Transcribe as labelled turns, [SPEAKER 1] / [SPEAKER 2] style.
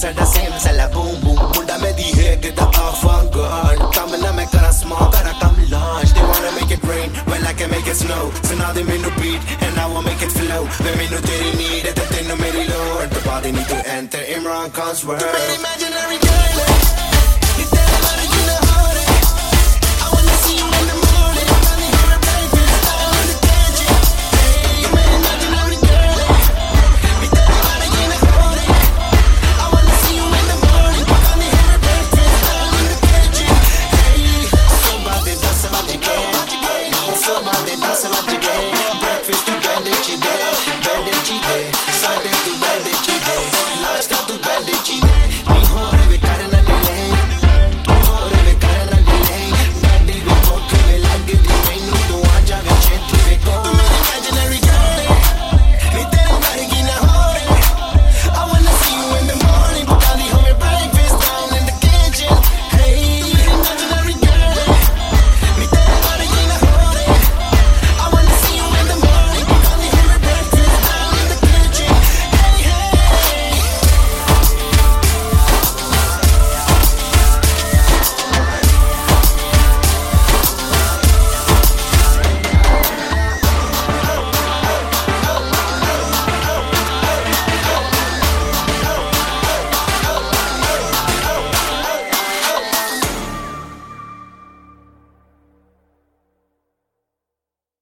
[SPEAKER 1] साडा सेम साला boom boom मुंडा में दी है get the avant-garde Come na मैं करा small करा कम large They wanna make it rain, well I can make it snow So now they make no beat, and I will make it flow They make no तेरी need, ते तेनू मेरी लोड़ The body need to enter Imran Khan's world Tu मेरी imaginary girl है